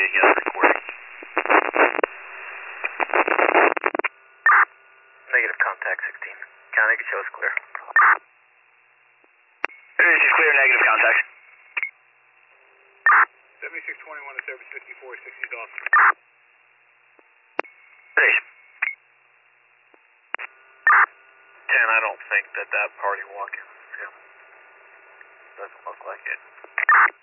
yes, recording. Negative contact 16. County shows clear. This is clear, negative contact. 7621 to service 54, 60's off. Peace. 10, I don't think that party walk-in is him. Doesn't look like it.